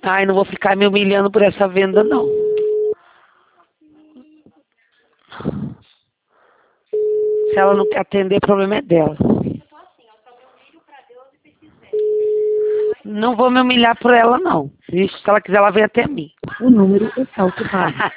Ai, não vou ficar me humilhando por essa venda, não. Se ela não quer atender, o problema é dela. Não vou me humilhar por ela, não. Vixe, se ela quiser, ela vem até mim. O número está ocupado.